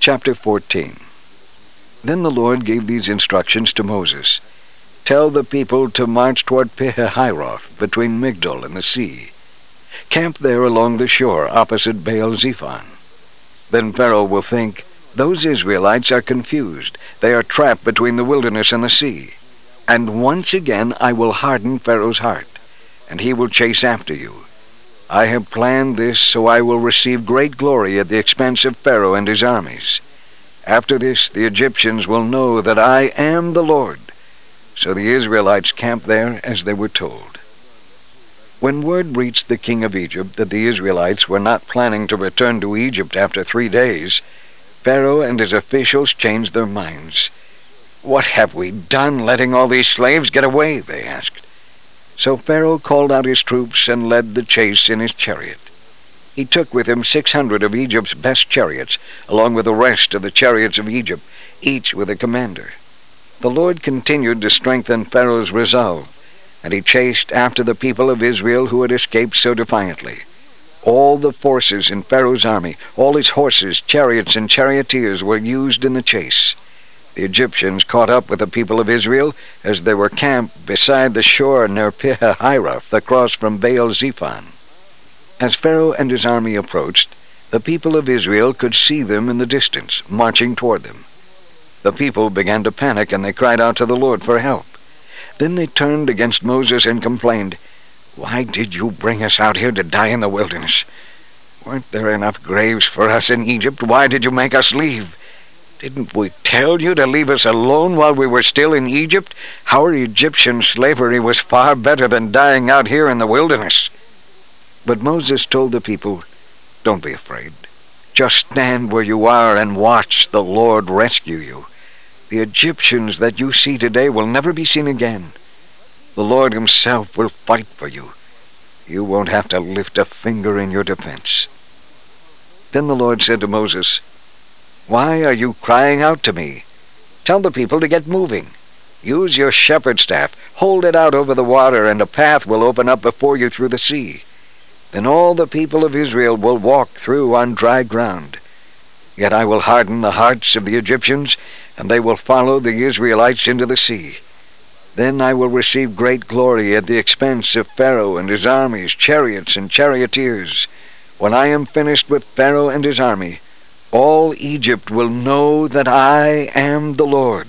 Chapter 14. Then the Lord gave these instructions to Moses. Tell the people to march toward Pihahiroth, between Migdol and the sea. Camp there along the shore, opposite Baal-zephon. Then Pharaoh will think, those Israelites are confused. They are trapped between the wilderness and the sea. And once again I will harden Pharaoh's heart, and he will chase after you. I have planned this so I will receive great glory at the expense of Pharaoh and his armies. After this, the Egyptians will know that I am the Lord. So the Israelites camped there as they were told. When word reached the king of Egypt that the Israelites were not planning to return to Egypt after 3 days, Pharaoh and his officials changed their minds. What have we done letting all these slaves get away? They asked. So Pharaoh called out his troops and led the chase in his chariot. He took with him 600 of Egypt's best chariots, along with the rest of the chariots of Egypt, each with a commander. The Lord continued to strengthen Pharaoh's resolve, and he chased after the people of Israel who had escaped so defiantly. All the forces in Pharaoh's army, all his horses, chariots, and charioteers were used in the chase. The Egyptians caught up with the people of Israel as they were camped beside the shore near Pihahiroth, across from Baal-zephon. As Pharaoh and his army approached, the people of Israel could see them in the distance, marching toward them. The people began to panic, and they cried out to the Lord for help. Then they turned against Moses and complained, "Why did you bring us out here to die in the wilderness? Weren't there enough graves for us in Egypt? Why did you make us leave? Didn't we tell you to leave us alone while we were still in Egypt? Our Egyptian slavery was far better than dying out here in the wilderness." But Moses told the people, "Don't be afraid. Just stand where you are and watch the Lord rescue you. The Egyptians that you see today will never be seen again. The Lord himself will fight for you. You won't have to lift a finger in your defense." Then the Lord said to Moses, "Why are you crying out to me? Tell the people to get moving. Use your shepherd's staff, hold it out over the water, and a path will open up before you through the sea. Then all the people of Israel will walk through on dry ground. Yet I will harden the hearts of the Egyptians, and they will follow the Israelites into the sea. Then I will receive great glory at the expense of Pharaoh and his armies, chariots and charioteers. When I am finished with Pharaoh and his army, all Egypt will know that I am the Lord."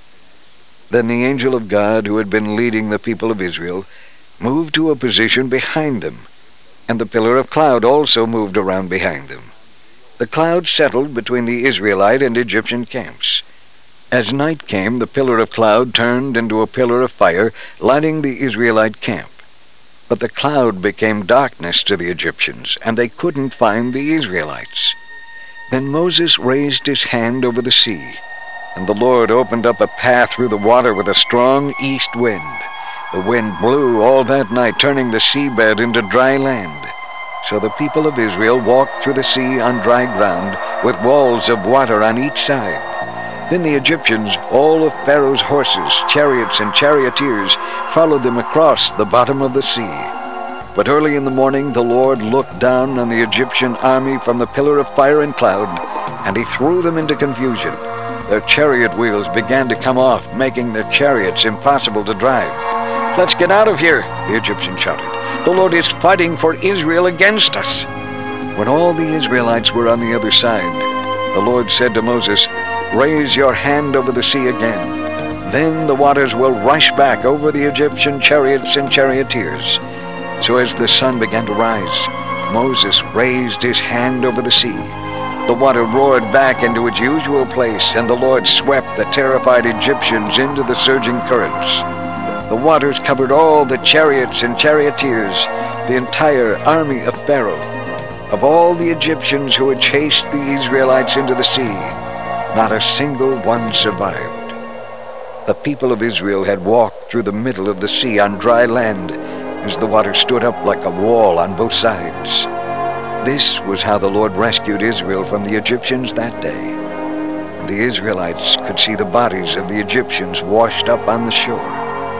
Then the angel of God, who had been leading the people of Israel, moved to a position behind them, and the pillar of cloud also moved around behind them. The cloud settled between the Israelite and Egyptian camps. As night came, the pillar of cloud turned into a pillar of fire, lighting the Israelite camp. But the cloud became darkness to the Egyptians, and they couldn't find the Israelites. Then Moses raised his hand over the sea, and the Lord opened up a path through the water with a strong east wind. The wind blew all that night, turning the seabed into dry land. So the people of Israel walked through the sea on dry ground, with walls of water on each side. Then the Egyptians, all of Pharaoh's horses, chariots, and charioteers, followed them across the bottom of the sea. But early in the morning the Lord looked down on the Egyptian army from the pillar of fire and cloud, and he threw them into confusion. Their chariot wheels began to come off, making their chariots impossible to drive. "Let's get out of here," the Egyptians shouted. "The Lord is fighting for Israel against us." When all the Israelites were on the other side, the Lord said to Moses, "Raise your hand over the sea again. Then the waters will rush back over the Egyptian chariots and charioteers." So as the sun began to rise, Moses raised his hand over the sea. The water roared back into its usual place, and the Lord swept the terrified Egyptians into the surging currents. The waters covered all the chariots and charioteers, the entire army of Pharaoh. Of all the Egyptians who had chased the Israelites into the sea, not a single one survived. The people of Israel had walked through the middle of the sea on dry land, as the water stood up like a wall on both sides. This was how the Lord rescued Israel from the Egyptians that day. And the Israelites could see the bodies of the Egyptians washed up on the shore.